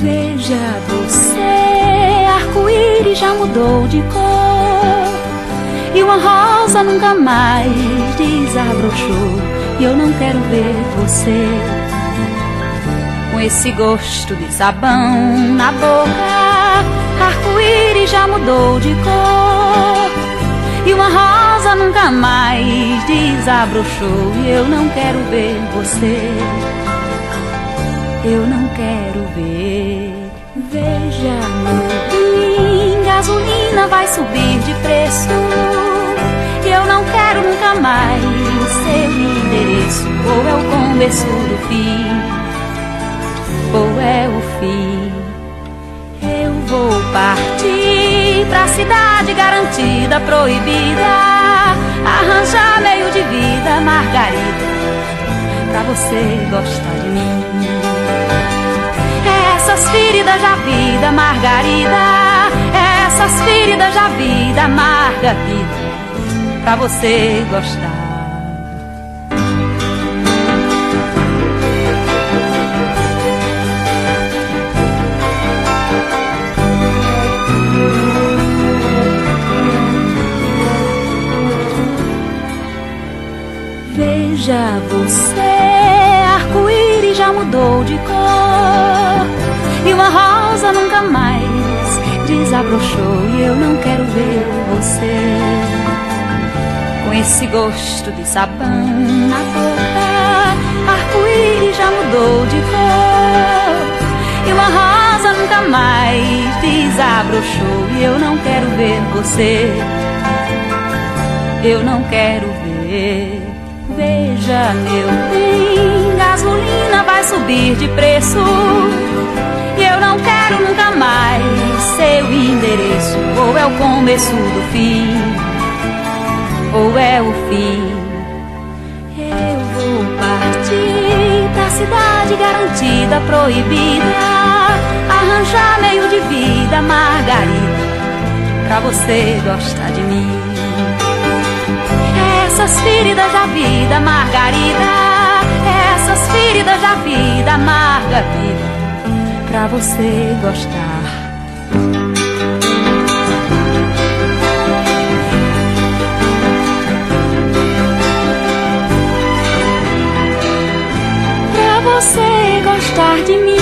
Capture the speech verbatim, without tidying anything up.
Veja você, arco-íris já mudou de cor, e uma rosa nunca mais desabrochou. E eu não quero ver você com esse gosto de sabão na boca. Arco-íris já mudou de cor, e uma rosa nunca mais desabrochou. E eu não quero ver você, eu não quero ver. Veja, meu bem, gasolina vai subir de preço, e eu não quero nunca mais seu endereço. Ou é o começo do fim, ou é o fim. Eu vou partir pra cidade garantida, proibida, arranjar meio de vida, Margarida, pra você gostar de mim. Essas feridas da vida, Margarida, essas feridas da vida, amarga vida, pra você gostar. Veja você, arco-íris já mudou de cor, e uma rosa nunca mais desabrochou. E eu não quero ver você com esse gosto de sabão na boca. Arco-íris já mudou de cor, e uma rosa nunca mais desabrochou. E eu não quero ver você, eu não quero ver. Veja, meu bem, gasolina vai subir de preço, e eu não quero nunca mais seu endereço. Ou é o começo do fim, ou é o fim. Eu vou partir pra cidade garantida, proibida, arranjar meio de vida, Margarida, pra você gostar de mim. Essas feridas da vida, Margarida, essas feridas da vida, amarga vida, pra você gostar. Pra você gostar de mim.